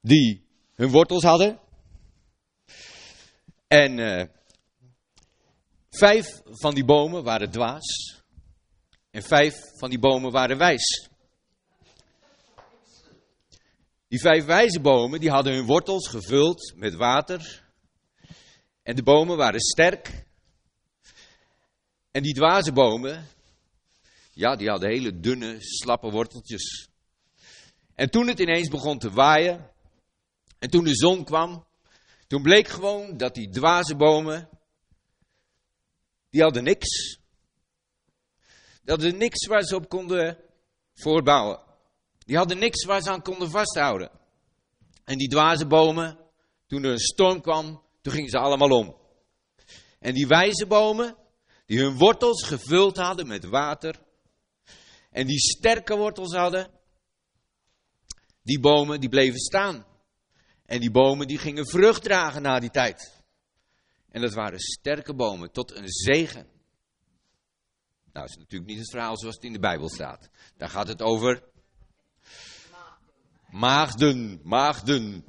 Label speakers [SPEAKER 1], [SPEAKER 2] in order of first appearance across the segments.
[SPEAKER 1] die hun wortels hadden. En 5 van die bomen waren dwaas. En 5 van die bomen waren wijs. Die 5 wijze bomen, die hadden hun wortels gevuld met water. En de bomen waren sterk. En die dwaze bomen, ja, die hadden hele dunne, slappe worteltjes. En toen het ineens begon te waaien, en toen de zon kwam, toen bleek gewoon dat die dwaze bomen, die hadden niks. Die hadden niks waar ze op konden voorbouwen. Die hadden niks waar ze aan konden vasthouden. En die dwaze bomen, toen er een storm kwam, toen gingen ze allemaal om. En die wijze bomen, die hun wortels gevuld hadden met water, en die sterke wortels hadden, die bomen die bleven staan. En die bomen die gingen vrucht dragen na die tijd. En dat waren sterke bomen, tot een zegen. Nou, dat is natuurlijk niet het verhaal zoals het in de Bijbel staat. Daar gaat het over maagden.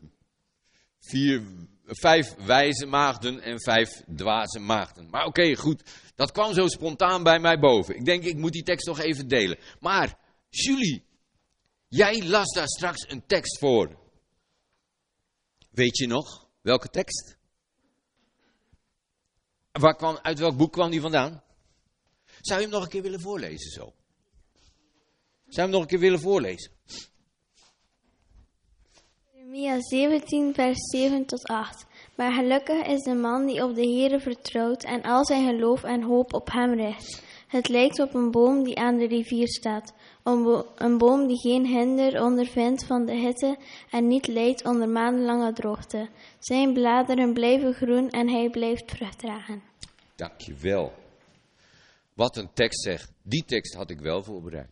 [SPEAKER 1] 5 wijze maagden en 5 dwaze maagden. Maar oké, goed. Dat kwam zo spontaan bij mij boven. Ik denk, ik moet die tekst nog even delen. Maar, Julie, jij las daar straks een tekst voor. Weet je nog? Welke tekst? Uit welk boek kwam die vandaan? Zou je hem nog een keer willen voorlezen zo? Zou je hem nog een keer willen voorlezen?
[SPEAKER 2] Jeremia 17 vers 7 tot 8. Maar gelukkig is de man die op de Heere vertrouwt en al zijn geloof en hoop op hem richt. Het lijkt op een boom die aan de rivier staat. Een boom die geen hinder ondervindt van de hitte en niet lijdt onder maandenlange droogte. Zijn bladeren blijven groen en hij blijft vrucht dragen.
[SPEAKER 1] Dankjewel. Wat een tekst zegt. Die tekst had ik wel voorbereid.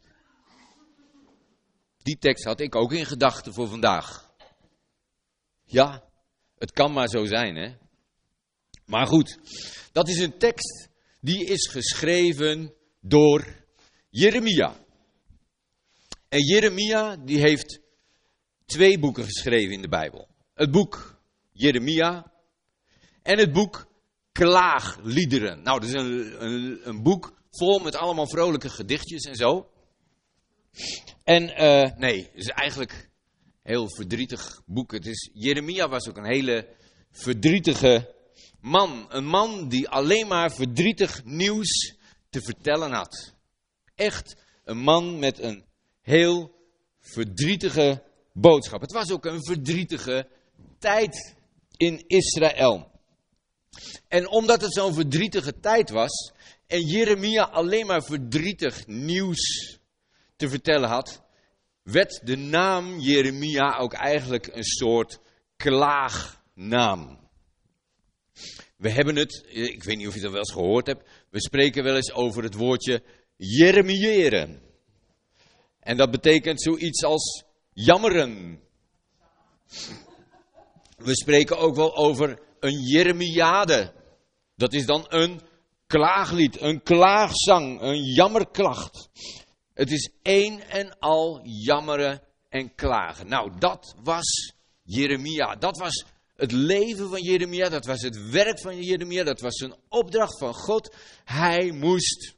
[SPEAKER 1] Die tekst had ik ook in gedachten voor vandaag. Ja, het kan maar zo zijn, hè. Maar goed, dat is een tekst die is geschreven door Jeremia. En Jeremia die heeft 2 boeken geschreven in de Bijbel. Het boek Jeremia en het boek Klaagliederen. Nou, dat is een boek vol met allemaal vrolijke gedichtjes en zo. En nee, het is eigenlijk een heel verdrietig boek. Jeremia was ook een hele verdrietige man. Een man die alleen maar verdrietig nieuws te vertellen had. Echt een man met een heel verdrietige boodschap. Het was ook een verdrietige tijd in Israël. En omdat het zo'n verdrietige tijd was en Jeremia alleen maar verdrietig nieuws te vertellen had, werd de naam Jeremia ook eigenlijk een soort klaagnaam. We hebben het, ik weet niet of je dat wel eens gehoord hebt, we spreken wel eens over het woordje jeremiëren. En dat betekent zoiets als jammeren. We spreken ook wel over een jeremiade. Dat is dan een klaaglied, een klaagzang, een jammerklacht. Het is een en al jammeren en klagen. Nou, dat was Jeremia. Dat was het leven van Jeremia. Dat was het werk van Jeremia. Dat was een opdracht van God. Hij moest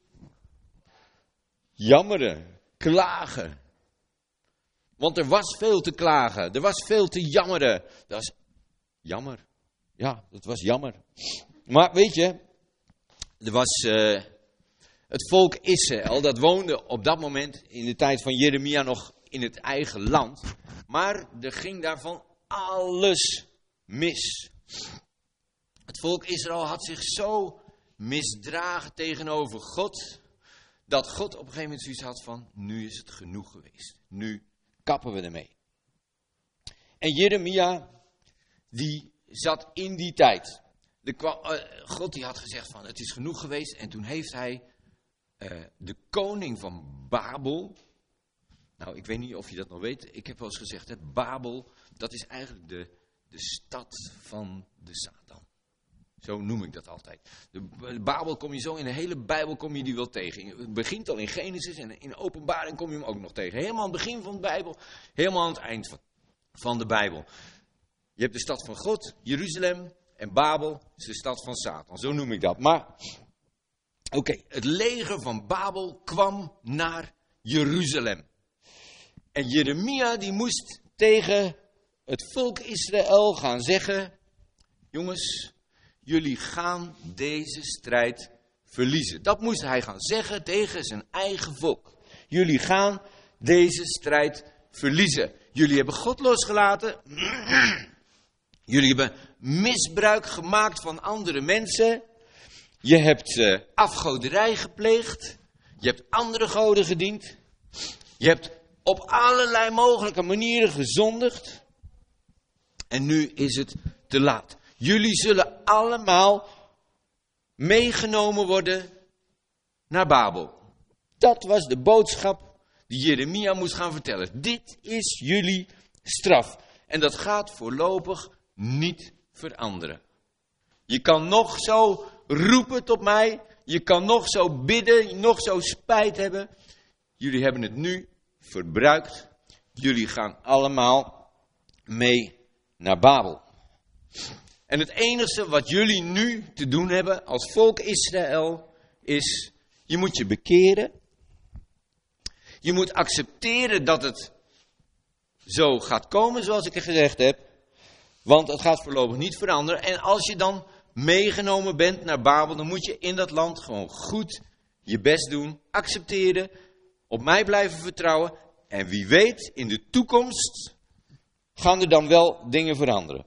[SPEAKER 1] jammeren, klagen. Want er was veel te klagen. Er was veel te jammeren. Dat was jammer. Ja, dat was jammer. Maar weet je, er was het volk Israël, dat woonde op dat moment in de tijd van Jeremia nog in het eigen land. Maar er ging daarvan alles mis. Het volk Israël had zich zo misdragen tegenover God, dat God op een gegeven moment zoiets had van, nu is het genoeg geweest. Nu kappen we ermee. En Jeremia, die zat in die tijd. God die had gezegd van, het is genoeg geweest. En toen heeft hij de koning van Babel. Nou, ik weet niet of je dat nog weet. Ik heb wel eens gezegd, hè, Babel, dat is eigenlijk de stad van de Satan. Zo noem ik dat altijd. De Babel kom je zo, in de hele Bijbel kom je die wel tegen. Het begint al in Genesis en in Openbaring kom je hem ook nog tegen. Helemaal aan het begin van de Bijbel, helemaal aan het eind van de Bijbel. Je hebt de stad van God, Jeruzalem, en Babel is de stad van Satan. Zo noem ik dat. Maar, oké, het leger van Babel kwam naar Jeruzalem. En Jeremia die moest tegen het volk Israël gaan zeggen: jongens, jullie gaan deze strijd verliezen. Dat moest hij gaan zeggen tegen zijn eigen volk. Jullie gaan deze strijd verliezen. Jullie hebben God losgelaten. Jullie hebben misbruik gemaakt van andere mensen. Je hebt afgoderij gepleegd. Je hebt andere goden gediend. Je hebt op allerlei mogelijke manieren gezondigd. En nu is het te laat. Jullie zullen allemaal meegenomen worden naar Babel. Dat was de boodschap die Jeremia moest gaan vertellen. Dit is jullie straf. En dat gaat voorlopig niet veranderen. Je kan nog zo roepen tot mij. Je kan nog zo bidden, nog zo spijt hebben. Jullie hebben het nu verbruikt. Jullie gaan allemaal mee naar Babel. En het enige wat jullie nu te doen hebben als volk Israël is: je moet je bekeren. Je moet accepteren dat het zo gaat komen zoals ik er gezegd heb. Want het gaat voorlopig niet veranderen. En als je dan meegenomen bent naar Babel, dan moet je in dat land gewoon goed je best doen. Accepteren. Op mij blijven vertrouwen. En wie weet, in de toekomst gaan er dan wel dingen veranderen.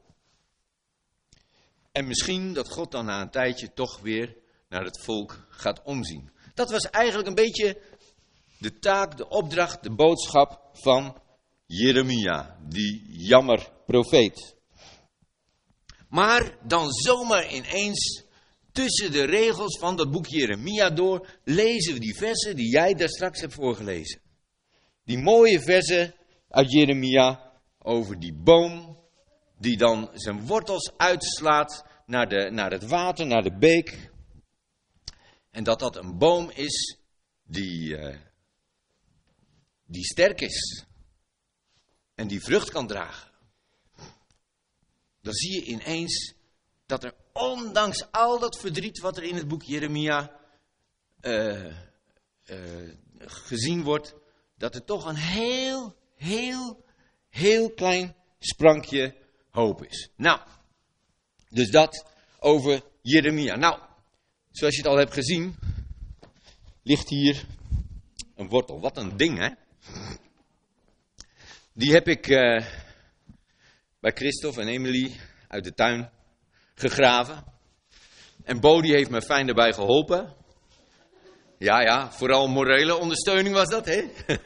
[SPEAKER 1] En misschien dat God dan na een tijdje toch weer naar het volk gaat omzien. Dat was eigenlijk een beetje de taak, de opdracht, de boodschap van Jeremia, die jammerprofeet. Maar dan zomaar ineens tussen de regels van dat boek Jeremia door lezen we die versen die jij daar straks hebt voorgelezen. Die mooie versen uit Jeremia over die boom die dan zijn wortels uitslaat naar het water, naar de beek. En dat een boom is die sterk is. En die vrucht kan dragen. Dan zie je ineens dat er ondanks al dat verdriet wat er in het boek Jeremia gezien wordt, dat er toch een heel klein sprankje hoop is. Nou, dus dat over Jeremia. Nou, zoals je het al hebt gezien, ligt hier een wortel. Wat een ding, hè? Die heb ik bij Christophe en Emily uit de tuin gegraven. En Bo die heeft me fijn daarbij geholpen. Ja, vooral morele ondersteuning was dat, hè?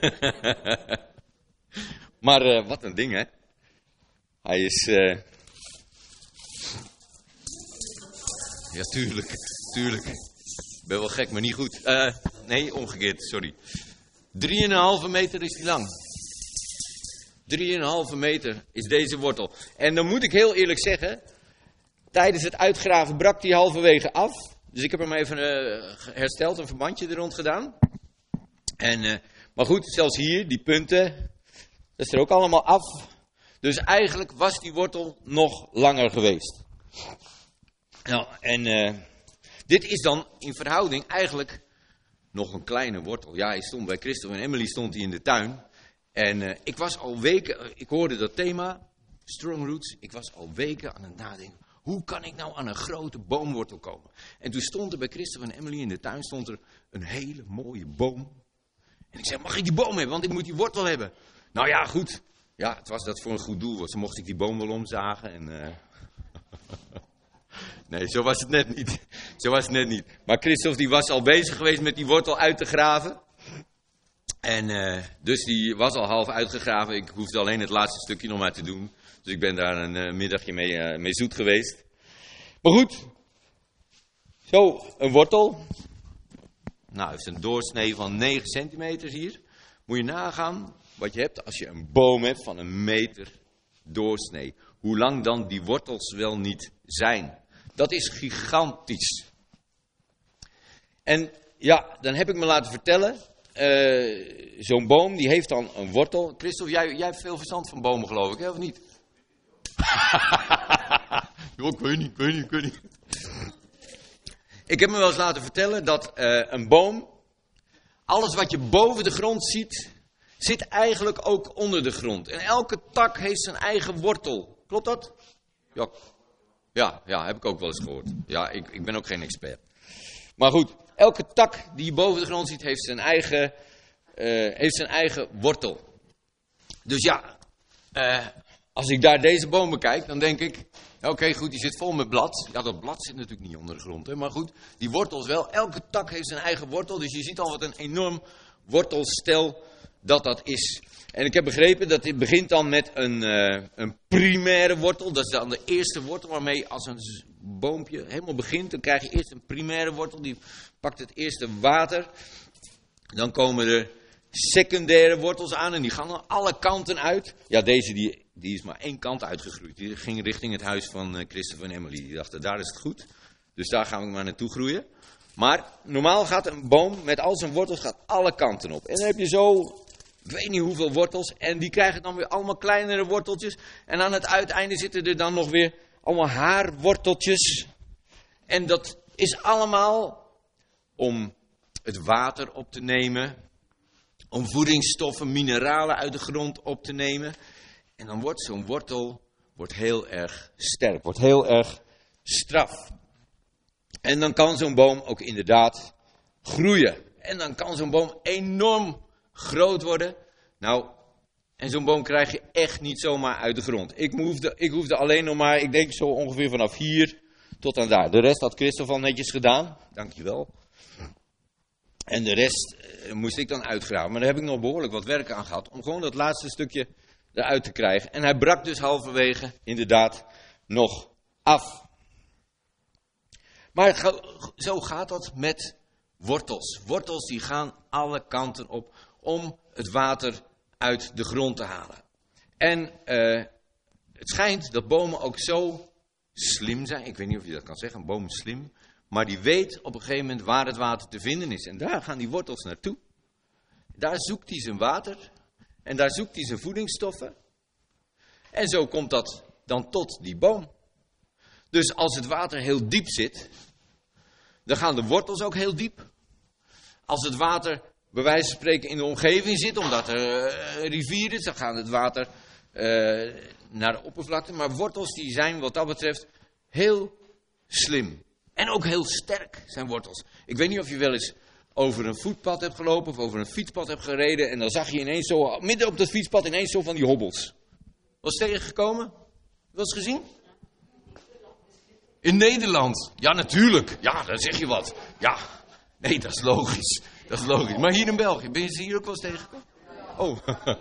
[SPEAKER 1] Maar wat een ding, hè? Hij is... Ja, tuurlijk. Ik ben wel gek, maar niet goed. Nee, omgekeerd, sorry. 3,5 meter is hij lang. 3,5 meter is deze wortel. En dan moet ik heel eerlijk zeggen, tijdens het uitgraven brak hij halverwege af. Dus ik heb hem even hersteld, een verbandje er rond gedaan. Maar goed, zelfs hier, die punten, dat is er ook allemaal af. Dus eigenlijk was die wortel nog langer geweest. Nou, en dit is dan in verhouding eigenlijk nog een kleine wortel. Ja, hij stond bij Christophe en Emily stond hij in de tuin. En ik was al weken, ik hoorde dat thema, Strong Roots. Ik was al weken aan het nadenken, hoe kan ik nou aan een grote boomwortel komen? En toen stond er bij Christophe en Emily in de tuin, stond er een hele mooie boom. En ik zei, mag ik die boom hebben, want ik moet die wortel hebben. Nou ja, goed. Ja, het was dat voor een goed doel was. Dan mocht ik die boom wel omzagen en... Nee, zo was het net niet. Maar Christophe die was al bezig geweest met die wortel uit te graven. En dus die was al half uitgegraven. Ik hoefde alleen het laatste stukje nog maar te doen. Dus ik ben daar een middagje mee zoet geweest. Maar goed. Zo, een wortel. Nou, het is een doorsnee van 9 centimeter hier. Moet je nagaan wat je hebt als je een boom hebt van 1 meter doorsnee. Hoe lang dan die wortels wel niet zijn. Dat is gigantisch. En ja, dan heb ik me laten vertellen. zo'n boom die heeft dan een wortel. Christophe, jij hebt veel verstand van bomen geloof ik, hè, of niet? Jo, ik weet niet. Ik heb me wel eens laten vertellen dat een boom, alles wat je boven de grond ziet, zit eigenlijk ook onder de grond. En elke tak heeft zijn eigen wortel. Klopt dat? Ja, heb ik ook wel eens gehoord. Ja, ik ben ook geen expert. Maar goed, elke tak die je boven de grond ziet, heeft zijn eigen wortel. Dus ja, als ik daar deze boom bekijk, dan denk ik, oké, goed, die zit vol met blad. Ja, dat blad zit natuurlijk niet onder de grond, hè, maar goed, die wortels wel. Elke tak heeft zijn eigen wortel, dus je ziet al wat een enorm wortelstel dat is. En ik heb begrepen dat dit begint dan met een primaire wortel. Dat is dan de eerste wortel waarmee als een boompje helemaal begint. Dan krijg je eerst een primaire wortel, die pakt het eerste water. Dan komen er secundaire wortels aan en die gaan dan alle kanten uit. Ja, deze die is maar één kant uitgegroeid. Die ging richting het huis van Christophe en Emily. Die dachten, daar is het goed. Dus daar gaan we maar naartoe groeien. Maar normaal gaat een boom met al zijn wortels gaat alle kanten op. En dan heb je zo, ik weet niet hoeveel wortels. En die krijgen dan weer allemaal kleinere worteltjes. En aan het uiteinde zitten er dan nog weer allemaal haarworteltjes. En dat is allemaal om het water op te nemen. Om voedingsstoffen, mineralen uit de grond op te nemen. En dan wordt zo'n wortel heel erg sterk, wordt heel erg straf. En dan kan zo'n boom ook inderdaad groeien. En dan kan zo'n boom enorm groot worden. Nou, en zo'n boom krijg je echt niet zomaar uit de grond. Ik hoefde alleen nog maar, ik denk zo ongeveer vanaf hier tot aan daar. De rest had Christophe al netjes gedaan. Dankjewel. En de rest moest ik dan uitgraven. Maar daar heb ik nog behoorlijk wat werk aan gehad. Om gewoon dat laatste stukje eruit te krijgen. En hij brak dus halverwege inderdaad nog af. Maar zo gaat dat met wortels. Wortels die gaan alle kanten op om het water uit de grond te halen. En het schijnt dat bomen ook zo slim zijn. Ik weet niet of je dat kan zeggen, een boom is slim. Maar die weet op een gegeven moment waar het water te vinden is. En daar gaan die wortels naartoe. Daar zoekt hij zijn water. En daar zoekt hij zijn voedingsstoffen. En zo komt dat dan tot die boom. Dus als het water heel diep zit, dan gaan de wortels ook heel diep. Als het water bij wijze van spreken in de omgeving zit, omdat er een rivier is, dan gaat het water naar de oppervlakte. Maar wortels die zijn wat dat betreft heel slim. En ook heel sterk zijn wortels. Ik weet niet of je wel eens over een voetpad hebt gelopen of over een fietspad hebt gereden. En dan zag je ineens zo, midden op dat fietspad, ineens zo van die hobbels. Was het tegengekomen? Wel eens gezien? In Nederland? Ja, natuurlijk. Ja, dan zeg je wat. Ja, nee, dat is logisch. Dat is logisch. Maar hier in België, ben je ze hier ook wel eens tegengekomen? Oh.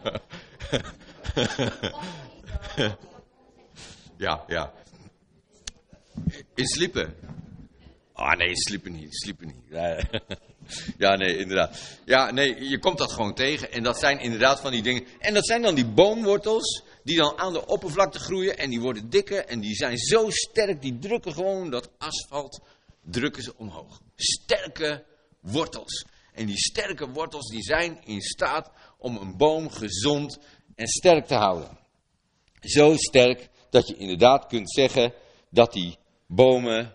[SPEAKER 1] Ja. In Slippen. Ah, nee, Slippen niet. Ja, nee, inderdaad. Ja, nee, je komt dat gewoon tegen. En dat zijn inderdaad van die dingen. En dat zijn dan die boomwortels die dan aan de oppervlakte groeien. En die worden dikker en die zijn zo sterk. Die drukken gewoon dat asfalt, drukken ze omhoog. Sterke wortels. En die sterke wortels die zijn in staat om een boom gezond en sterk te houden. Zo sterk dat je inderdaad kunt zeggen dat die boom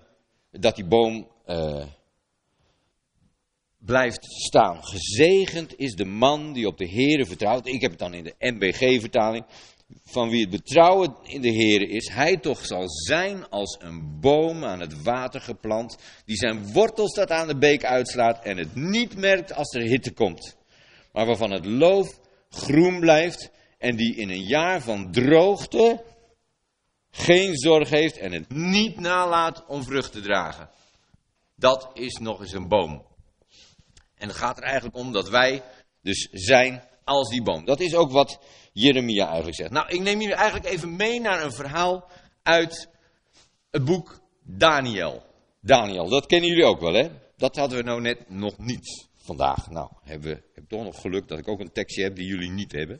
[SPEAKER 1] blijft staan. Gezegend is de man die op de Heere vertrouwt. Ik heb het dan in de NBG-vertaling. Van wie het betrouwen in de Heere is. Hij toch zal zijn als een boom aan het water geplant. Die zijn wortels dat aan de beek uitslaat. En het niet merkt als er hitte komt. Maar waarvan het loof groen blijft. En die in een jaar van droogte geen zorg heeft. En het niet nalaat om vrucht te dragen. Dat is nog eens een boom. En het gaat er eigenlijk om dat wij dus zijn als die boom. Dat is ook wat Jeremia eigenlijk zegt. Nou, ik neem jullie eigenlijk even mee naar een verhaal uit het boek Daniel. Daniel, dat kennen jullie ook wel, hè? Dat hadden we nou net nog niet vandaag. Nou, heb toch nog geluk dat ik ook een tekstje heb die jullie niet hebben.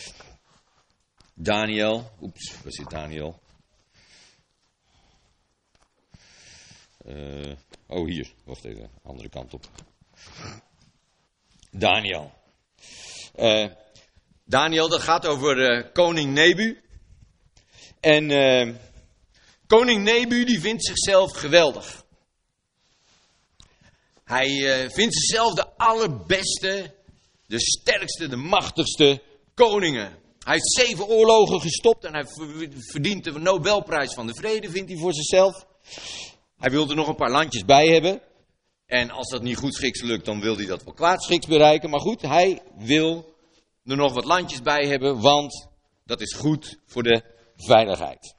[SPEAKER 1] Daniel, waar zit Daniel? Hier, wacht even, andere kant op. Daniel. Daniel, dat gaat over koning Nebu. En koning Nebu die vindt zichzelf geweldig. Hij vindt zichzelf de allerbeste, de sterkste, de machtigste koningen. Hij heeft 7 oorlogen gestopt en hij verdient de Nobelprijs van de Vrede, vindt hij voor zichzelf. Hij wil er nog een paar landjes bij hebben. En als dat niet goedschiks lukt, dan wil hij dat wel kwaadschiks bereiken. Maar goed, hij wil er nog wat landjes bij hebben, want dat is goed voor de veiligheid.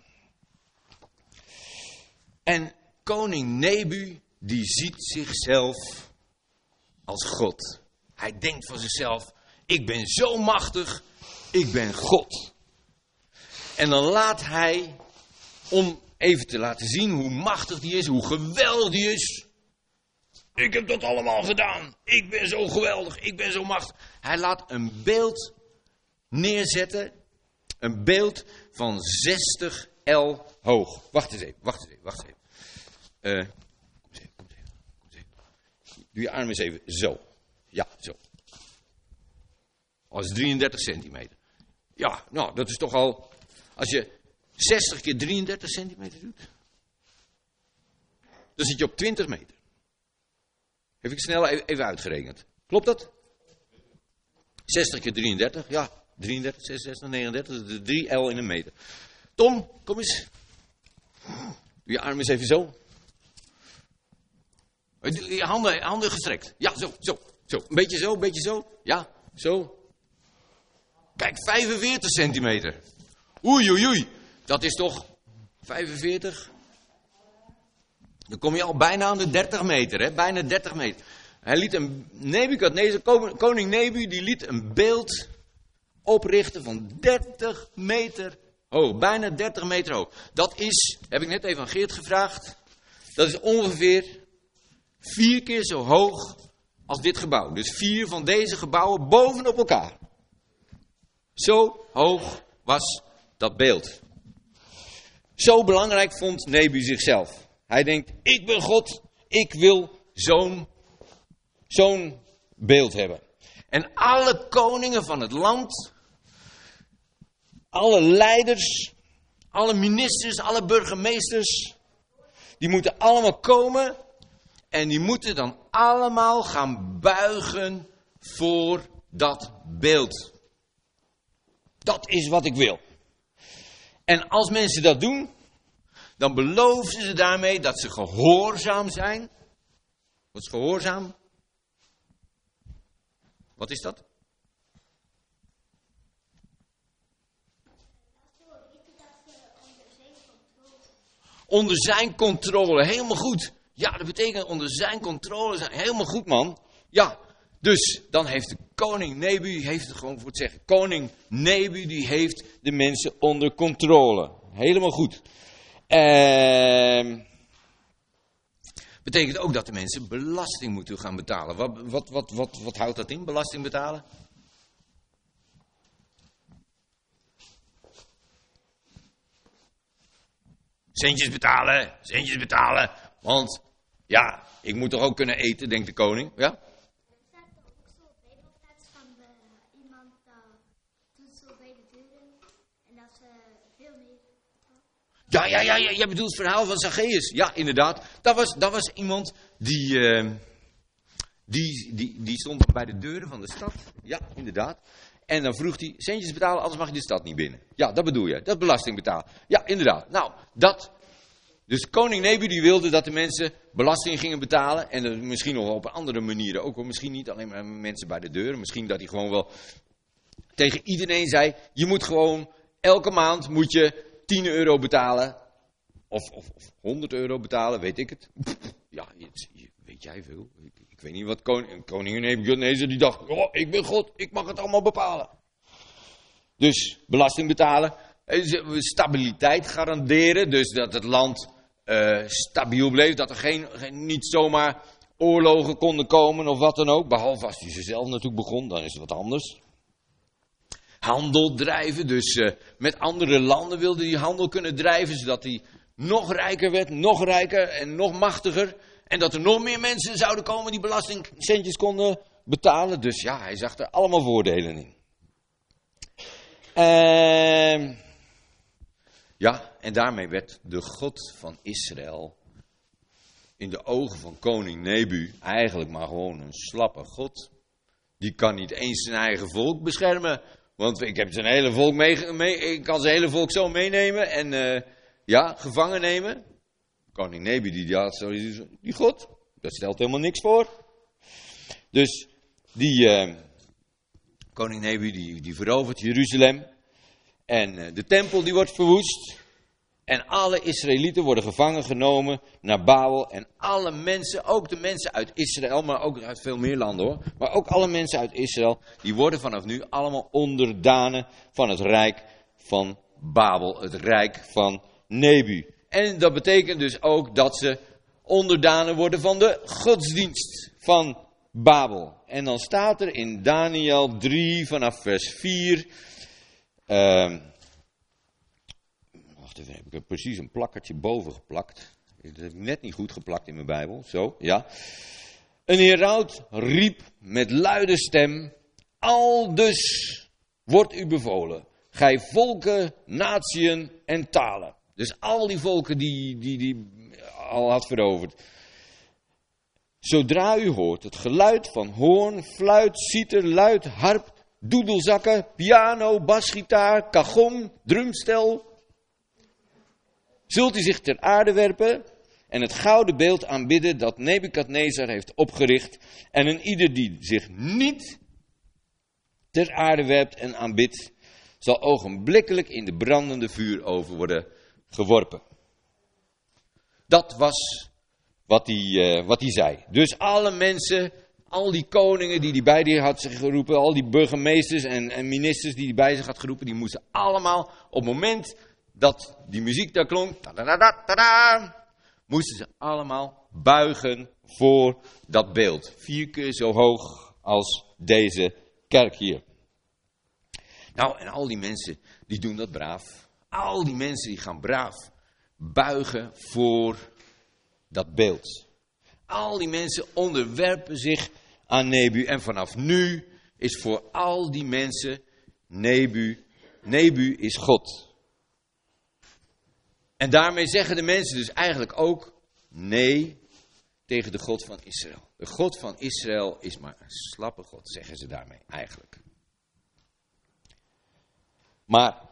[SPEAKER 1] En koning Nebu, die ziet zichzelf als God. Hij denkt van zichzelf, ik ben zo machtig, ik ben God. En dan laat hij, om even te laten zien hoe machtig die is, hoe geweldig die is. Ik heb dat allemaal gedaan. Ik ben zo geweldig, ik ben zo machtig. Hij laat een beeld neerzetten. Een beeld van 60 el hoog. Wacht eens even. Kom eens even. Doe je arm eens even zo. Ja, zo. Dat is 33 centimeter. Ja, nou, dat is toch al... Als je 60 keer 33 centimeter doet, dan zit je op 20 meter. Heb ik snel even uitgerekend. Klopt dat? 60 keer 33, ja. 33, 66, 39, dat is 3 L in een meter. Tom, kom eens. Doe je arm eens even zo. Je handen gestrekt. Ja, zo. Een beetje zo. Ja, zo. Kijk, 45 centimeter. Oei. Dat is toch 45? Dan kom je al bijna aan de 30 meter, hè? Bijna 30 meter. Hij liet koning Nebu, die liet een beeld oprichten van 30 meter hoog. Bijna 30 meter hoog. Dat is, heb ik net even aan Geert gevraagd, dat is ongeveer 4 keer zo hoog als dit gebouw. Dus 4 van deze gebouwen bovenop elkaar. Zo hoog was dat beeld. Zo belangrijk vond Nebu zichzelf. Hij denkt, ik ben God, ik wil zo'n beeld hebben. En alle koningen van het land, alle leiders, alle ministers, alle burgemeesters, die moeten allemaal komen en die moeten dan allemaal gaan buigen voor dat beeld. Dat is wat ik wil. En als mensen dat doen, dan beloven ze daarmee dat ze gehoorzaam zijn. Wat is gehoorzaam? Wat is dat? Onder zijn controle, helemaal goed. Ja, dat betekent onder zijn controle zijn. Helemaal goed, man. Ja, dus dan heeft de koning Nebu, heeft het gewoon voor het zeggen. Koning Nebu, die heeft de mensen onder controle. Helemaal goed. Betekent ook dat de mensen belasting moeten gaan betalen. Wat houdt dat in, belasting betalen? Centjes betalen. Want, ja, ik moet toch ook kunnen eten, denkt de koning. Ja?
[SPEAKER 3] Er staat toch ook zo op Bijbeltekst van iemand doet zo bij de deuren en dat ze veel meer...
[SPEAKER 1] Ja, jij bedoelt het verhaal van Zacchaeus. Ja, inderdaad. Dat was iemand die stond bij de deuren van de stad. Ja, inderdaad. En dan vroeg hij, centjes betalen, anders mag je de stad niet binnen. Ja, dat bedoel je. Dat belasting betalen. Ja, inderdaad. Nou, dat. Dus koning Nebu die wilde dat de mensen belasting gingen betalen. En misschien nog wel op andere manieren ook. Misschien niet alleen maar mensen bij de deuren. Misschien dat hij gewoon wel tegen iedereen zei, je moet gewoon, elke maand moet je 10 euro betalen. Of 100 euro betalen, weet ik het. Ja, weet jij veel. Ik weet niet wat koningin Nebukadnezar die dacht, oh, ik ben God, ik mag het allemaal bepalen. Dus belasting betalen, stabiliteit garanderen, dus dat het land stabiel bleef, dat er niet zomaar oorlogen konden komen of wat dan ook. Behalve als hij ze zelf natuurlijk begon, dan is het wat anders. Handel drijven, dus met andere landen wilde hij handel kunnen drijven, zodat hij nog rijker werd, nog rijker en nog machtiger. En dat er nog meer mensen zouden komen die belastingcentjes konden betalen. Dus ja, hij zag er allemaal voordelen in. Ja, en daarmee werd de God van Israël in de ogen van koning Nebu eigenlijk maar gewoon een slappe God. Die kan niet eens zijn eigen volk beschermen. Want ik heb zijn hele volk ik kan zijn hele volk zo meenemen en gevangen nemen. Koning Nebu die God, dat stelt helemaal niks voor. Dus die koning Nebu die verovert Jeruzalem. En de tempel die wordt verwoest. En alle Israëlieten worden gevangen genomen naar Babel. En alle mensen, ook de mensen uit Israël, maar ook uit veel meer landen hoor. Maar ook alle mensen uit Israël, die worden vanaf nu allemaal onderdanen van het rijk van Babel. Het rijk van Nebu. En dat betekent dus ook dat ze onderdanen worden van de godsdienst van Babel. En dan staat er in Daniel 3 vanaf vers 4... Wacht even, heb ik er precies een plakkertje boven geplakt. Dat heb ik net niet goed geplakt in mijn Bijbel. Zo, ja. Een heraut riep met luide stem: aldus wordt u bevolen, gij volken, natieën en talen. Dus al die volken die al had veroverd. Zodra u hoort het geluid van hoorn, fluit, citer, luid, harp, doedelzakken, piano, basgitaar, kagom, drumstel, zult u zich ter aarde werpen en het gouden beeld aanbidden dat Nebukadnezar heeft opgericht. En een ieder die zich niet ter aarde werpt en aanbidt, zal ogenblikkelijk in de brandende vuuroven worden geworpen. Dat was wat hij zei. Dus alle mensen, al die koningen die hij bij zich had geroepen, al die burgemeesters en ministers die hij bij zich had geroepen, die moesten allemaal op het moment dat die muziek daar klonk, moesten ze allemaal buigen voor dat beeld. 4 keer zo hoog als deze kerk hier. Nou, en al die mensen die doen dat braaf. Al die mensen die gaan braaf buigen voor dat beeld. Al die mensen onderwerpen zich aan Nebu. En vanaf nu is voor al die mensen Nebu is God. En daarmee zeggen de mensen dus eigenlijk ook nee tegen de God van Israël. De God van Israël is maar een slappe God, zeggen ze daarmee eigenlijk. Maar,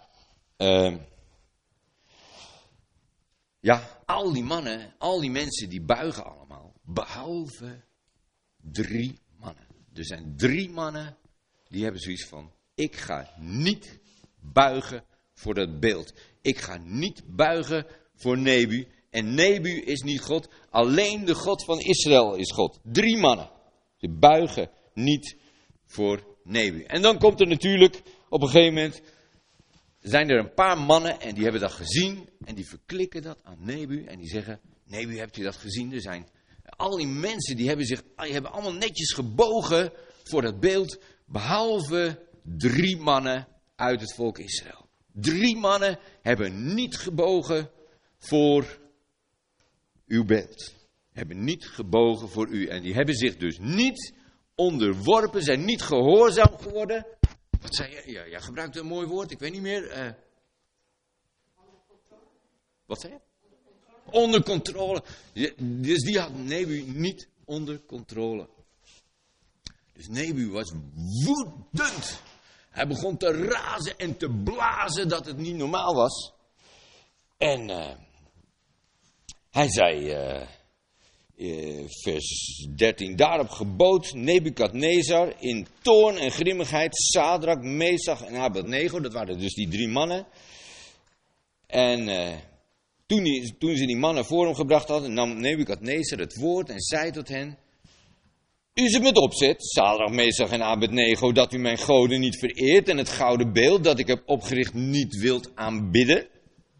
[SPEAKER 1] al die mannen, al die mensen die buigen allemaal, behalve 3 mannen. Er zijn 3 mannen die hebben zoiets van: ik ga niet buigen voor dat beeld. Ik ga niet buigen voor Nebu. En Nebu is niet God. Alleen de God van Israël is God. 3 mannen. Ze buigen niet voor Nebu. En dan komt er natuurlijk op een gegeven moment, zijn er een paar mannen en die hebben dat gezien. En die verklikken dat aan Nebu. En die zeggen: Nebu, hebt u dat gezien? Er zijn al die mensen die hebben allemaal netjes gebogen voor dat beeld. Behalve 3 mannen uit het volk Israël. 3 mannen hebben niet gebogen voor uw beeld. Hebben niet gebogen voor u. En die hebben zich dus niet onderworpen, zijn niet gehoorzaam geworden. Wat zei je? Ja, jij gebruikte een mooi woord, ik weet niet meer. Wat zei je? Onder controle. Dus die had Nebu niet onder controle. Dus Nebu was woedend. Hij begon te razen en te blazen dat het niet normaal was. En hij zei, vers 13, daarop gebood Nebukadnezar in toorn en grimmigheid Sadrak, Mesach en Abednego, dat waren dus die 3 mannen. En toen ze die mannen voor hem gebracht hadden, nam Nebukadnezar het woord en zei tot hen: u is het met opzet, Sadrak, Mesach en Abednego, dat u mijn goden niet vereert en het gouden beeld dat ik heb opgericht niet wilt aanbidden.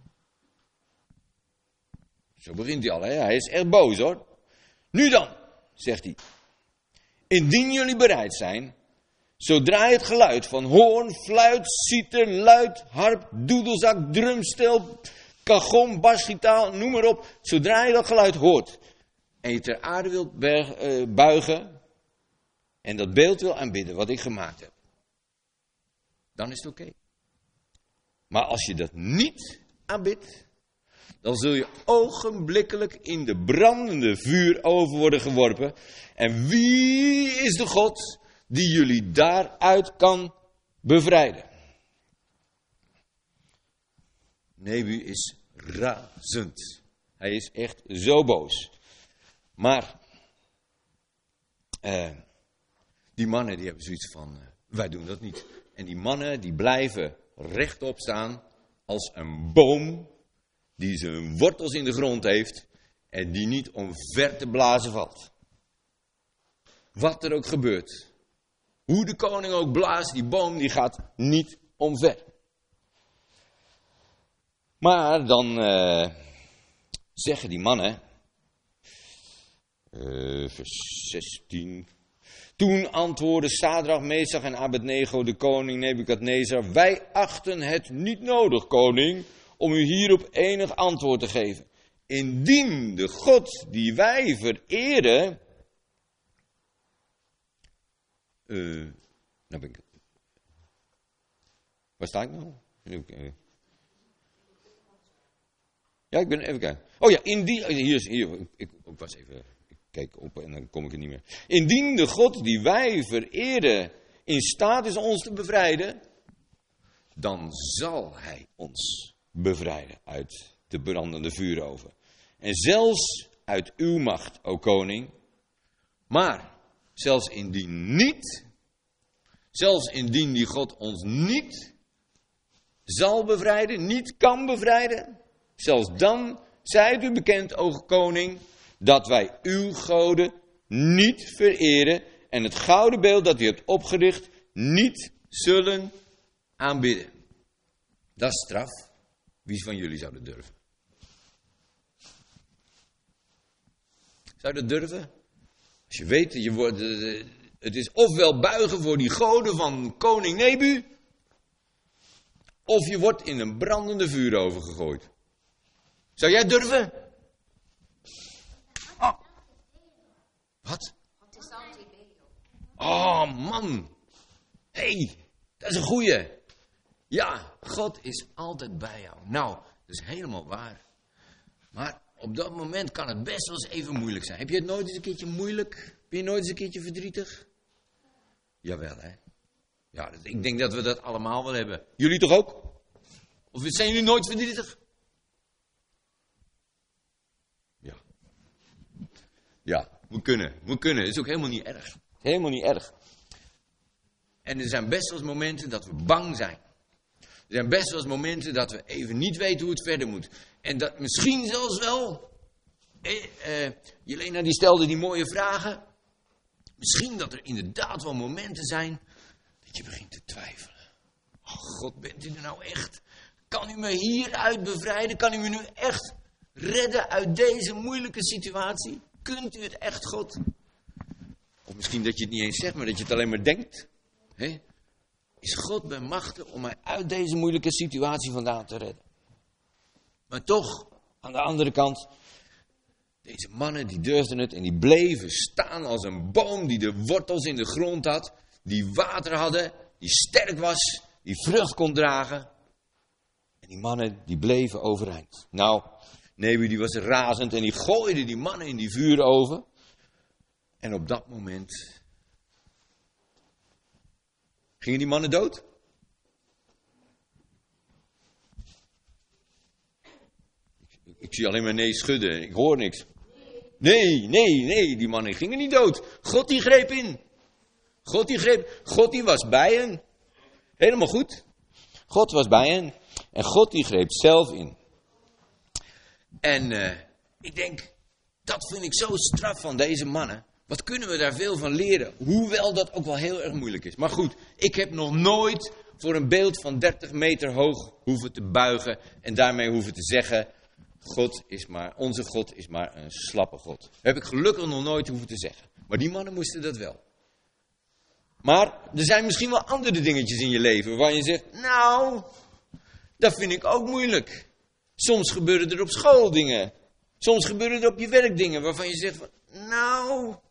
[SPEAKER 1] Zo begint hij al, hè? Hij is echt boos hoor. Nu dan, zegt hij, indien jullie bereid zijn, zodra het geluid van hoorn, fluit, citer, luid, harp, doedelzak, drumstel, kagom, basgitaar, noem maar op, zodra je dat geluid hoort en je ter aarde wilt buigen, en dat beeld wil aanbidden wat ik gemaakt heb, dan is het oké. Maar als je dat niet aanbidt, dan zul je ogenblikkelijk in de brandende vuuroven worden geworpen. En wie is de God die jullie daaruit kan bevrijden? Nebu is razend. Hij is echt zo boos. Maar die mannen die hebben zoiets van, wij doen dat niet. En die mannen die blijven rechtop staan als een boom die zijn wortels in de grond heeft en die niet omver te blazen valt. Wat er ook gebeurt. Hoe de koning ook blaast, die boom die gaat niet omver. Maar dan zeggen die mannen, vers 16... Toen antwoordden Sadrach, Mesach en Abednego de koning Nebukadnezar: wij achten het niet nodig, koning, om u hierop enig antwoord te geven. Indien de God die wij vereren... nou ben ik... Waar sta ik nou? Ja, ik ben even kijken. Oh ja, hier, ik was even... Kijk op en dan kom ik er niet meer. Indien de God die wij vereren in staat is ons te bevrijden, dan zal hij ons bevrijden uit de brandende vuuroven. En zelfs uit uw macht, o koning. Maar zelfs indien niet, zelfs indien die God ons niet zal bevrijden, niet kan bevrijden, zelfs dan zijt u bekend, o koning, dat wij uw goden niet vereren en het gouden beeld dat u hebt opgericht niet zullen aanbidden. Dat is straf. Wie van jullie zou dat durven? Zou je dat durven? Als je weet, het is ofwel buigen voor die goden van koning Nebu, of je wordt in een brandende vuuroven gegooid. Zou jij durven? Oh. Wat? Oh man. Hé, dat is een goeie. Ja, God is altijd bij jou. Nou, dat is helemaal waar. Maar op dat moment kan het best wel eens even moeilijk zijn. Heb je het nooit eens een keertje moeilijk? Ben je nooit eens een keertje verdrietig? Jawel, hè. Ja, ik denk dat we dat allemaal wel hebben. Jullie toch ook? Of zijn jullie nooit verdrietig? Ja. Ja, we kunnen. Het is ook helemaal niet erg. Helemaal niet erg. En er zijn best wel eens momenten dat we bang zijn. Er zijn best wel eens momenten dat we even niet weten hoe het verder moet. En dat misschien zelfs wel... Jelena die stelde die mooie vragen. Misschien dat er inderdaad wel momenten zijn dat je begint te twijfelen. Oh God, bent u er nou echt? Kan u me hieruit bevrijden? Kan u me nu echt redden uit deze moeilijke situatie? Kunt u het echt, God? Of misschien dat je het niet eens zegt, maar dat je het alleen maar denkt. He? Is God bij machten om mij uit deze moeilijke situatie vandaan te redden? Maar toch, aan de andere kant, deze mannen die durfden het en die bleven staan als een boom die de wortels in de grond had, die water hadden, die sterk was, die vrucht kon dragen. En die mannen die bleven overeind. Nou, Nebu die was razend en die gooide die mannen in die vuuroven. En op dat moment gingen die mannen dood? Ik zie alleen maar nee schudden. Ik hoor niks. Nee, die mannen gingen niet dood. God die greep in. God die was bij hen. Helemaal goed. God was bij hen. En God die greep zelf in. En ik denk, dat vind ik zo straf van deze mannen. Wat kunnen we daar veel van leren? Hoewel dat ook wel heel erg moeilijk is. Maar goed, ik heb nog nooit voor een beeld van 30 meter hoog hoeven te buigen. En daarmee hoeven te zeggen, onze God is maar een slappe God. Dat heb ik gelukkig nog nooit hoeven te zeggen. Maar die mannen moesten dat wel. Maar er zijn misschien wel andere dingetjes in je leven waar je zegt, nou, dat vind ik ook moeilijk. Soms gebeuren er op school dingen. Soms gebeuren er op je werk dingen waarvan je zegt, nou,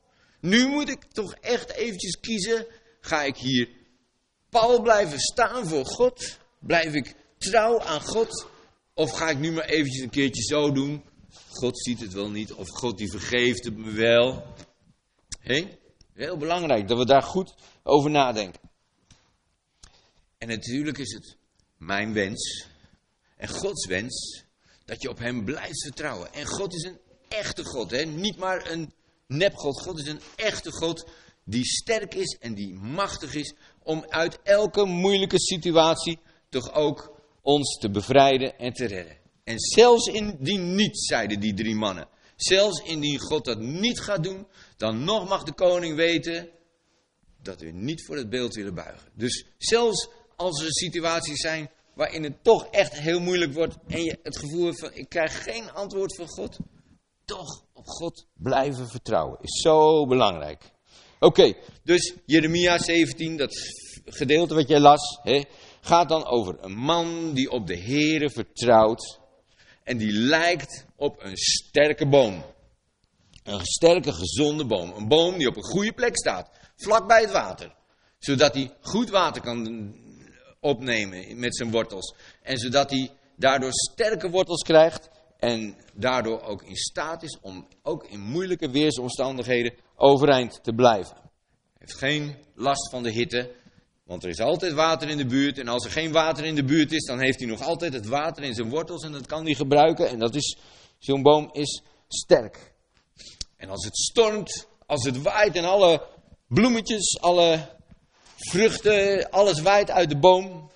[SPEAKER 1] Nu moet ik toch echt eventjes kiezen. Ga ik hier pal blijven staan voor God? Blijf ik trouw aan God? Of ga ik nu maar eventjes een keertje zo doen? God ziet het wel niet. Of God die vergeeft het me wel. Heel belangrijk dat we daar goed over nadenken. En natuurlijk is het mijn wens en Gods wens dat je op hem blijft vertrouwen. En God is een echte God, niet maar een nepgod. God is een echte God die sterk is en die machtig is om uit elke moeilijke situatie toch ook ons te bevrijden en te redden. En zelfs indien niet, zeiden die 3 mannen, zelfs indien God dat niet gaat doen, dan nog mag de koning weten dat we niet voor het beeld willen buigen. Dus zelfs als er situaties zijn waarin het toch echt heel moeilijk wordt en je het gevoel hebt van ik krijg geen antwoord van God, toch op God blijven vertrouwen is zo belangrijk. Oké, dus Jeremia 17, dat gedeelte wat jij las, gaat dan over een man die op de Here vertrouwt en die lijkt op een sterke boom. Een sterke, gezonde boom. Een boom die op een goede plek staat, vlak bij het water. Zodat hij goed water kan opnemen met zijn wortels. En zodat hij daardoor sterke wortels krijgt en daardoor ook in staat is om ook in moeilijke weersomstandigheden overeind te blijven. Hij heeft geen last van de hitte, want er is altijd water in de buurt. En als er geen water in de buurt is, dan heeft hij nog altijd het water in zijn wortels en dat kan hij gebruiken. En dat is, zo'n boom is sterk. En als het stormt, als het waait en alle bloemetjes, alle vruchten, alles waait uit de boom,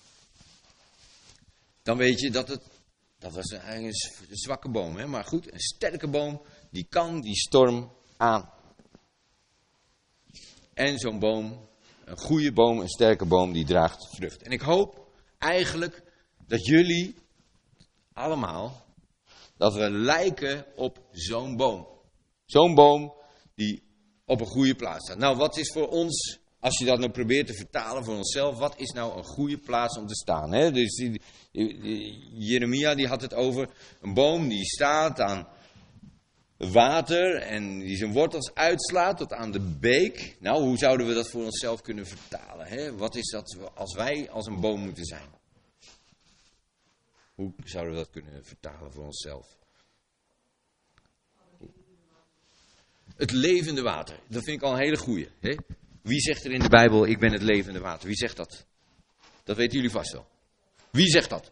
[SPEAKER 1] dan weet je dat was eigenlijk een zwakke boom. Maar goed, een sterke boom, die kan die storm aan. En zo'n boom, een goede boom, een sterke boom, die draagt vrucht. En ik hoop eigenlijk dat jullie allemaal, dat we lijken op zo'n boom. Zo'n boom die op een goede plaats staat. Nou, wat is voor ons, als je dat nou probeert te vertalen voor onszelf, wat is nou een goede plaats om te staan? Dus Jeremia die had het over een boom die staat aan water en die zijn wortels uitslaat tot aan de beek. Nou, hoe zouden we dat voor onszelf kunnen vertalen? Wat is dat als wij als een boom moeten zijn? Hoe zouden we dat kunnen vertalen voor onszelf? Het levende water, dat vind ik al een hele goeie. Wie zegt er in de Bijbel, ik ben het levende water? Wie zegt dat? Dat weten jullie vast wel. Wie zegt dat?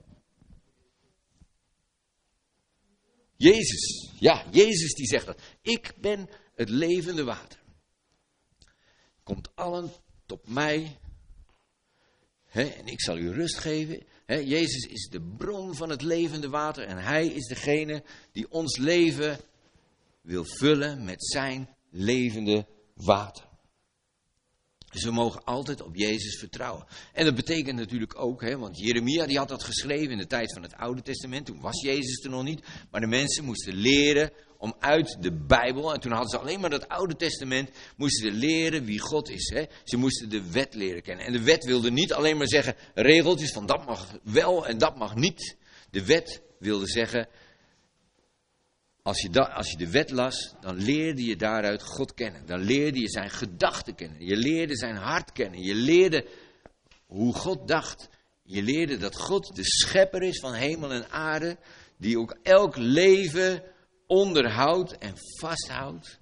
[SPEAKER 1] Jezus. Ja, Jezus die zegt dat. Ik ben het levende water. Komt allen tot mij. En ik zal u rust geven. Jezus is de bron van het levende water. En hij is degene die ons leven wil vullen met zijn levende water. Dus we mogen altijd op Jezus vertrouwen. En dat betekent natuurlijk ook, want Jeremia die had dat geschreven in de tijd van het Oude Testament. Toen was Jezus er nog niet. Maar de mensen moesten leren om uit de Bijbel, en toen hadden ze alleen maar dat Oude Testament, moesten ze leren wie God is. Ze moesten de wet leren kennen. En de wet wilde niet alleen maar zeggen regeltjes van dat mag wel en dat mag niet. De wet wilde zeggen, als je de wet las, dan leerde je daaruit God kennen. Dan leerde je zijn gedachten kennen. Je leerde zijn hart kennen. Je leerde hoe God dacht. Je leerde dat God de schepper is van hemel en aarde. Die ook elk leven onderhoudt en vasthoudt.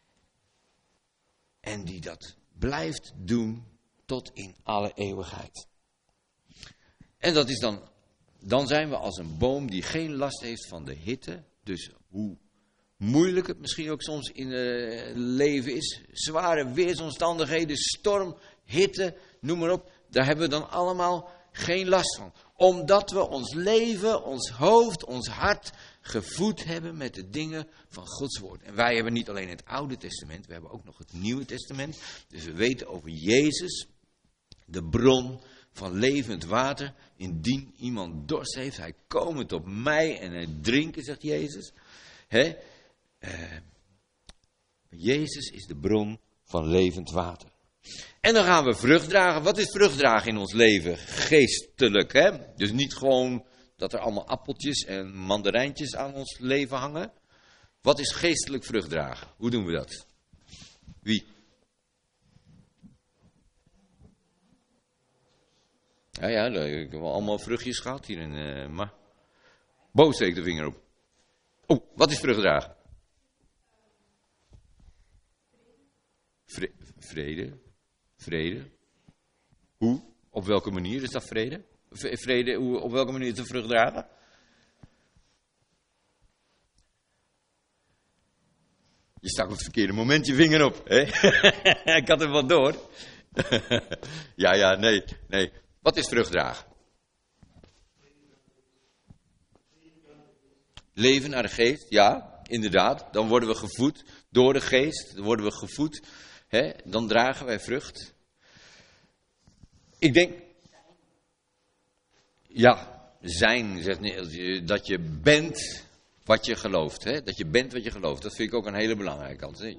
[SPEAKER 1] En die dat blijft doen tot in alle eeuwigheid. En dat is dan zijn we als een boom die geen last heeft van de hitte. Dus hoe moeilijk het misschien ook soms in het leven is. Zware weersomstandigheden, storm, hitte, noem maar op. Daar hebben we dan allemaal geen last van. Omdat we ons leven, ons hoofd, ons hart gevoed hebben met de dingen van Gods woord. En wij hebben niet alleen het Oude Testament, we hebben ook nog het Nieuwe Testament. Dus we weten over Jezus, de bron van levend water. Indien iemand dorst heeft, hij komen tot mij en hij drinken, zegt Jezus. Jezus is de bron van levend water. En dan gaan we vrucht dragen. Wat is vrucht dragen in ons leven? Geestelijk, Dus niet gewoon dat er allemaal appeltjes en mandarijntjes aan ons leven hangen. Wat is geestelijk vrucht dragen? Hoe doen we dat? Wie? Ja, ik heb wel allemaal vruchtjes gehad hier. Maar Bo steekt de vinger op. Oh, wat is vruchtdragen? Vrede. Hoe? Op welke manier is dat vrede? Vrede, op welke manier is het vruchtdragen? Je stak op het verkeerde moment je vinger op. Hè? Ik had hem wat door. Nee. Wat is vruchtdragen? Leven naar de geest, ja, inderdaad. Dan worden we gevoed door de geest. Dan worden we gevoed. Hè? Dan dragen wij vrucht. Ik denk... Ja, zijn, zegt Niels, dat je bent wat je gelooft. Hè? Dat je bent wat je gelooft. Dat vind ik ook een hele belangrijke kant. Hè?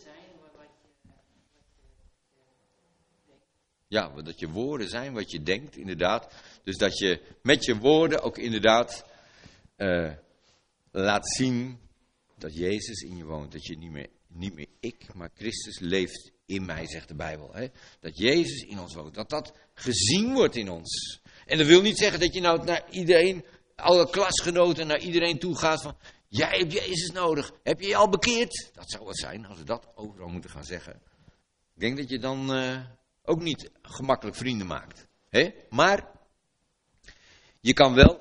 [SPEAKER 1] Ja, dat je woorden zijn wat je denkt, inderdaad. Dus dat je met je woorden ook inderdaad laat zien dat Jezus in je woont. Dat je niet meer ik, maar Christus leeft in mij, zegt de Bijbel. Hè? Dat Jezus in ons woont. Dat dat gezien wordt in ons. En dat wil niet zeggen dat je nou naar iedereen, alle klasgenoten, naar iedereen toe gaat van... Jij hebt Jezus nodig. Heb je je al bekeerd? Dat zou het zijn als we dat overal moeten gaan zeggen. Ik denk dat je dan ook niet gemakkelijk vrienden maakt. Hè? Maar je kan wel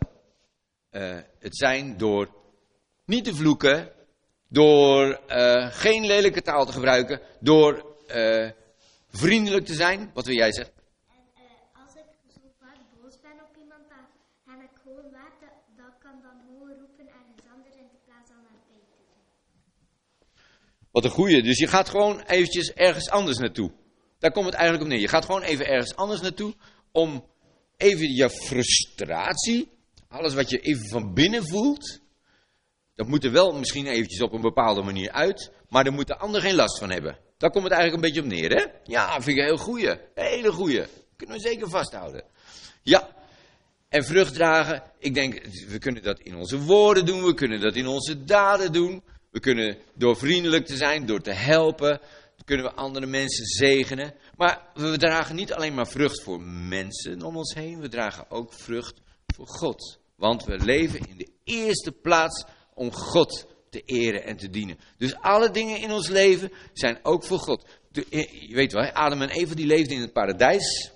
[SPEAKER 1] het zijn door niet te vloeken, door geen lelijke taal te gebruiken, door vriendelijk te zijn. Wat wil jij zeggen?
[SPEAKER 3] En als ik zo vaak boos ben op iemand, dan heb ik gewoon weg, dat kan dan gewoon roepen ergens anders in plaats van naar pijn te doen.
[SPEAKER 1] Wat een goeie. Dus je gaat gewoon eventjes ergens anders naartoe. Daar komt het eigenlijk op neer. Je gaat gewoon even ergens anders naartoe om even je frustratie, alles wat je even van binnen voelt, dat moet er wel misschien eventjes op een bepaalde manier uit, maar daar moet de ander geen last van hebben. Daar komt het eigenlijk een beetje op neer, hè? Ja, vind ik een heel goeie. Hele goeie. Kunnen we zeker vasthouden. Ja. En vrucht dragen, ik denk, we kunnen dat in onze woorden doen, we kunnen dat in onze daden doen. We kunnen door vriendelijk te zijn, door te helpen, kunnen we andere mensen zegenen. Maar we dragen niet alleen maar vrucht voor mensen om ons heen, we dragen ook vrucht voor God. Want we leven in de eerste plaats om God te eren en te dienen. Dus alle dingen in ons leven zijn ook voor God. Je weet wel, Adam en Eva die leefden in het paradijs.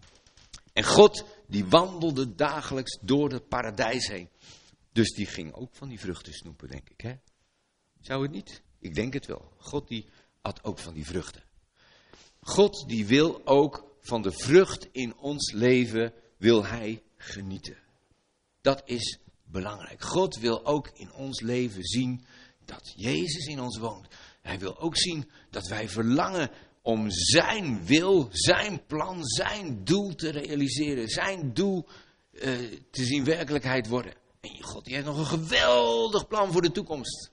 [SPEAKER 1] En God die wandelde dagelijks door het paradijs heen. Dus die ging ook van die vruchten snoepen, denk ik. Hè? Zou het niet? Ik denk het wel. God die at ook van die vruchten. God die wil ook van de vrucht in ons leven, wil hij genieten. Dat is belangrijk. God wil ook in ons leven zien dat Jezus in ons woont. Hij wil ook zien dat wij verlangen om zijn wil, zijn plan, zijn doel te realiseren. Zijn doel te zien werkelijkheid worden. En God die heeft nog een geweldig plan voor de toekomst.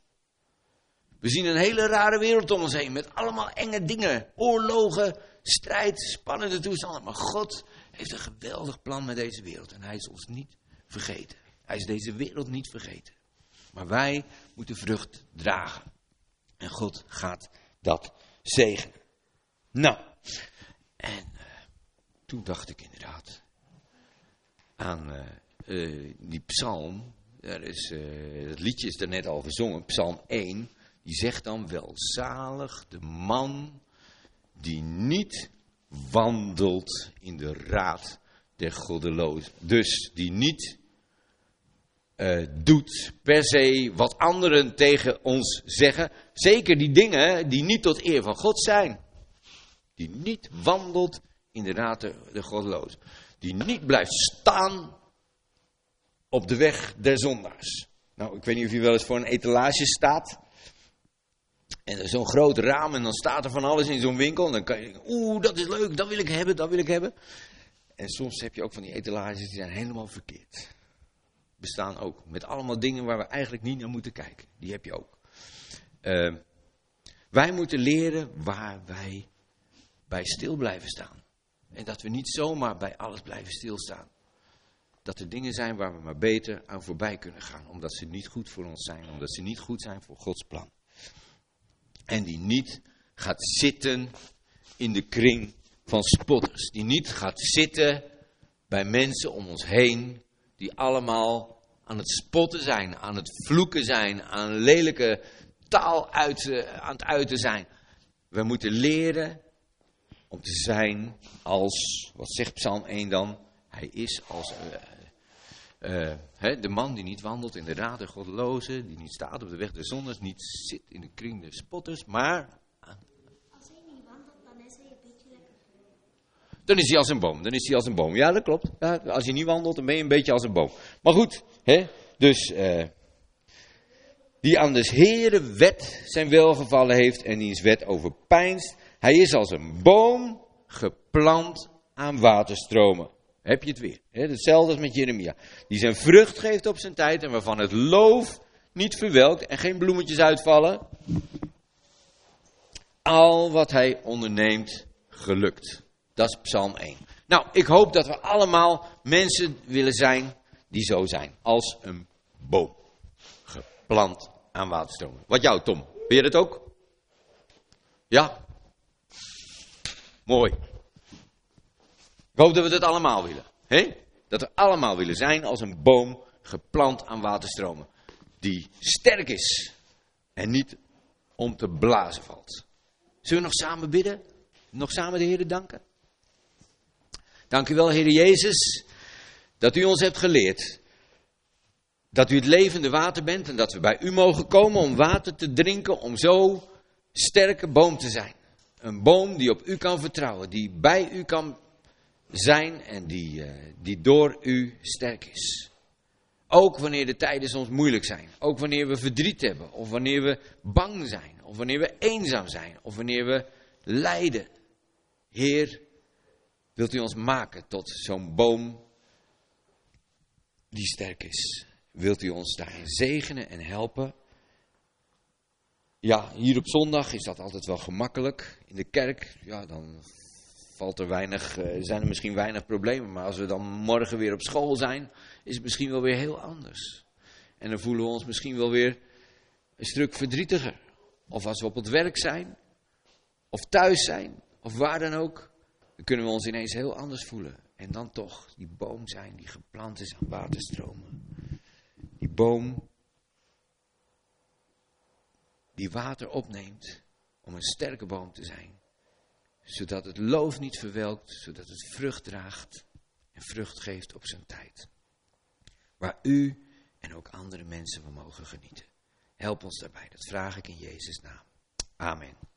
[SPEAKER 1] We zien een hele rare wereld om ons heen met allemaal enge dingen. Oorlogen, strijd, spannende toestanden. Maar God heeft een geweldig plan met deze wereld. En hij is ons niet vergeten. Hij is deze wereld niet vergeten. Maar wij moeten vrucht dragen. En God gaat dat zegenen. Nou, en toen dacht ik inderdaad aan die psalm. Het liedje is er net al gezongen, psalm 1. Die zegt dan, welzalig de man die niet wandelt in de raad der goddelozen. Dus die niet doet per se wat anderen tegen ons zeggen. Zeker die dingen die niet tot eer van God zijn. Die niet wandelt in de raad der goddelozen. Die niet blijft staan op de weg der zondaars. Nou, ik weet niet of je wel eens voor een etalage staat. En er is zo'n groot raam en dan staat er van alles in zo'n winkel. En dan kan je denken, dat is leuk, dat wil ik hebben, dat wil ik hebben. En soms heb je ook van die etalages die zijn helemaal verkeerd. Bestaan ook met allemaal dingen waar we eigenlijk niet naar moeten kijken. Die heb je ook. Wij moeten leren waar wij bij stil blijven staan. En dat we niet zomaar bij alles blijven stilstaan. Dat er dingen zijn waar we maar beter aan voorbij kunnen gaan. Omdat ze niet goed voor ons zijn. Omdat ze niet goed zijn voor Gods plan. En die niet gaat zitten in de kring van spotters. Die niet gaat zitten bij mensen om ons heen die allemaal aan het spotten zijn, aan het vloeken zijn, aan lelijke taal aan het uiten zijn. We moeten leren om te zijn als, wat zegt Psalm 1 dan? Hij is als de man die niet wandelt in de raad der goddelozen, die niet staat op de weg der zondaars, niet zit in de kring der spotters, maar
[SPEAKER 3] Als hij niet wandelt, dan is hij een beetje lekker.
[SPEAKER 1] dan is hij als een boom. Dan is hij als een boom. Ja, dat klopt. Ja, als je niet wandelt, dan ben je een beetje als een boom. Maar goed, dus die aan des Heeren wet zijn welgevallen heeft en diens wet overpeinst. Hij is als een boom geplant aan waterstromen. Heb je het weer. Hetzelfde als met Jeremia. Die zijn vrucht geeft op zijn tijd en waarvan het loof niet verwelkt en geen bloemetjes uitvallen. Al wat hij onderneemt, gelukt. Dat is Psalm 1. Nou, ik hoop dat we allemaal mensen willen zijn die zo zijn. Als een boom. Geplant aan waterstromen. Wat jou, Tom? Ben je dat ook? Ja? Mooi. Ik hoop dat we dat allemaal willen. Dat we allemaal willen zijn als een boom geplant aan waterstromen. Die sterk is. En niet om te blazen valt. Zullen we nog samen bidden? Nog samen de Heer danken? Dank u wel, Heer Jezus, dat u ons hebt geleerd. Dat u het levende water bent en dat we bij u mogen komen om water te drinken, om zo sterke boom te zijn. Een boom die op u kan vertrouwen, die bij u kan zijn en die door u sterk is. Ook wanneer de tijden soms moeilijk zijn. Ook wanneer we verdriet hebben. Of wanneer we bang zijn. Of wanneer we eenzaam zijn. Of wanneer we lijden. Heer, wilt u ons maken tot zo'n boom die sterk is. Wilt u ons daarin zegenen en helpen. Ja, hier op zondag is dat altijd wel gemakkelijk. In de kerk, ja, dan zijn er misschien weinig problemen. Maar als we dan morgen weer op school zijn, is het misschien wel weer heel anders. En dan voelen we ons misschien wel weer een stuk verdrietiger. Of als we op het werk zijn, of thuis zijn, of waar dan ook, dan kunnen we ons ineens heel anders voelen. En dan toch die boom zijn die geplant is aan waterstromen. Die boom die water opneemt om een sterke boom te zijn. Zodat het loof niet verwelkt, zodat het vrucht draagt en vrucht geeft op zijn tijd. Waar u en ook andere mensen van mogen genieten. Help ons daarbij, dat vraag ik in Jezus' naam. Amen.